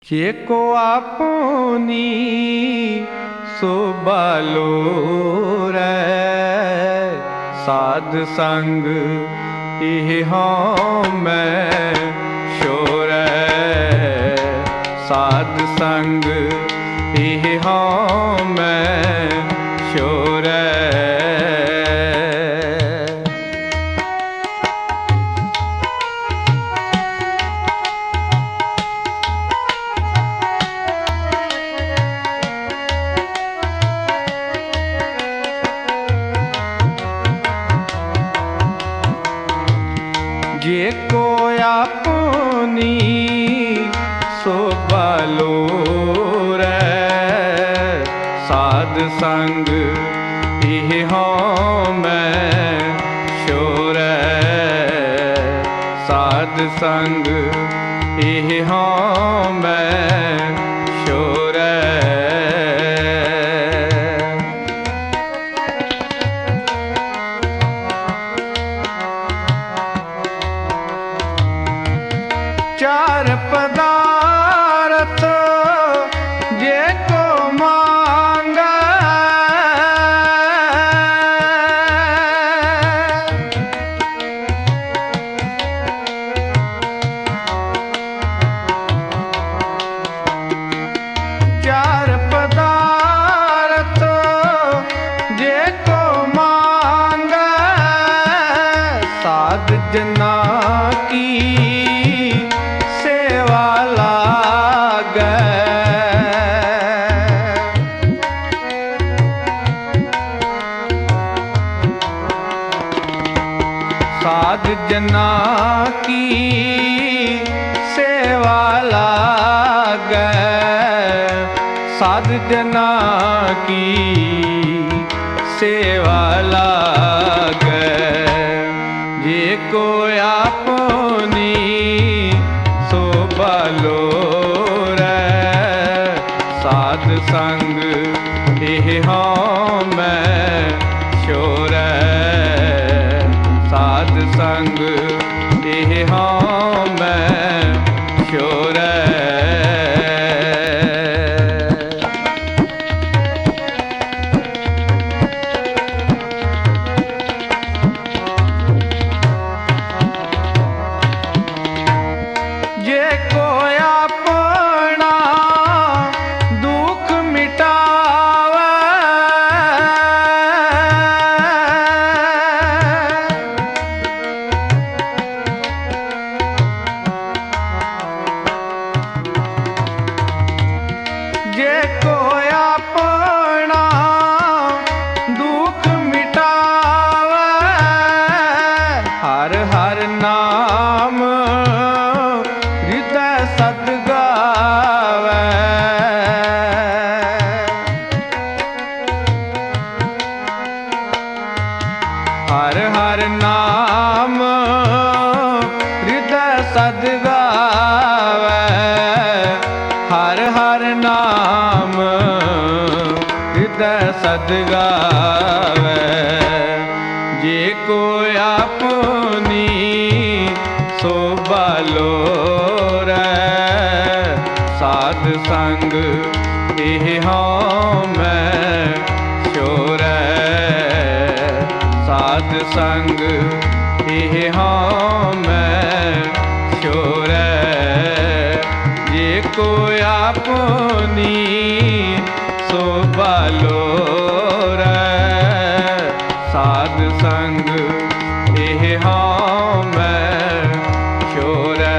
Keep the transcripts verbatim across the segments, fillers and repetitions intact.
जेको आपुनी सुबालो रै साध संग इह हों मैं शोरै साध संग इह हों मैं शोरै। जेको आपुनी सुबालो रै साध संग इह हों मैं शोरै साध संग इह हों मैं शोरै। चार पदार्थ जेको मांगै चार पदार्थ जेको मांगै साध जना की साध जना की सेवा लागै साध जना की सेवा लागै। जेको आपुनी सुबालो रै साध संग इह हों मैं शोरै साध संग इह हों मैं शोरै। जेको अपना दुख मिटावै जेको अपना दुख मिटावै हर हर नाम हृदय सद गावै हर हर नाम हृदय सद गावै हर हर नाम हृदय सद गावै। जेको आपुनी सुबालो रै साध संग इह हों मैं शोरै साध संग इह हों मैं शोरै। जेको आपुनी सुबालो रै साध संग इह हों मैं शोरै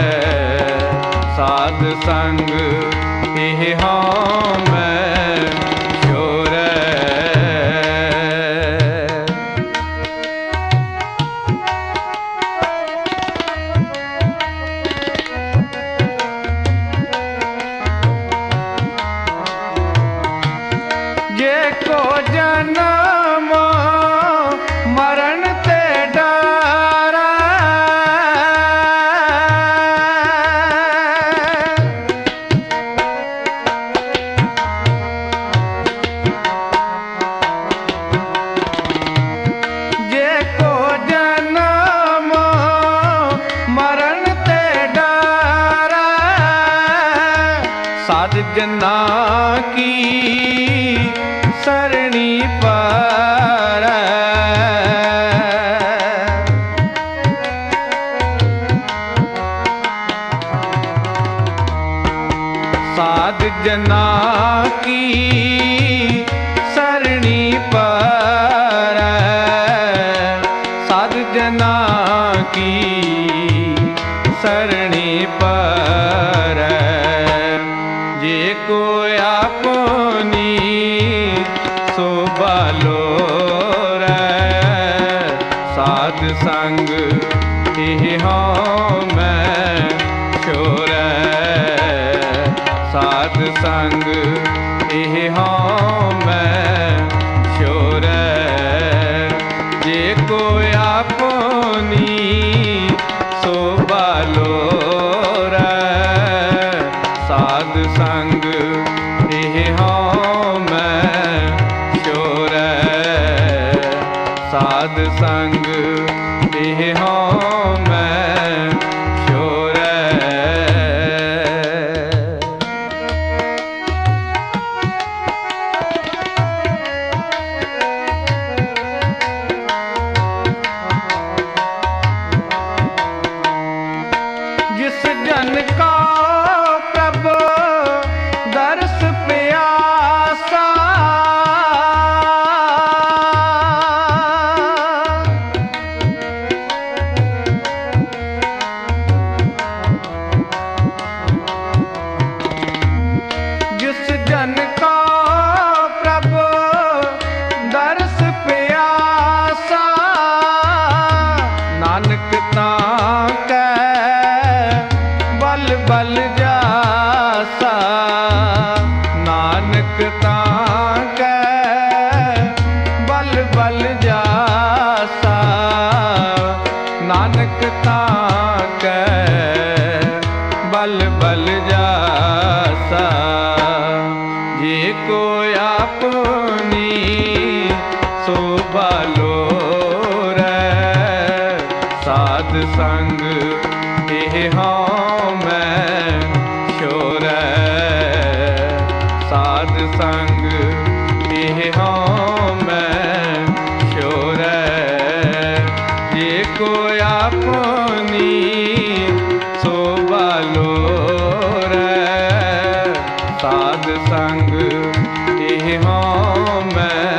साध संग इह हों मैं शोरै। जेको जन्म मरण ते डरै जना की सरणी पर साध जना की सरणी पर साध जना की सरणी पर जे को अपनी सुबालो साध संग हों मैं शोर साध संग हों मैं शोर जे को अपनी सुबालो साध संग हों मैं शोर साध संग हों मैं शोर जिस जन का प्रभु दर्श प्यासा जिस जन का प्रभु दर्श प्यासा नानक ताकै बल बल जासा नानक ताकै बल बल जासा नानक ताकै बल बल जासा जे को अपनी सुबालो साध संग हों मैं शोर साध संग हों मैं शोर जे को अपनी सुबालो साध संग हों मैं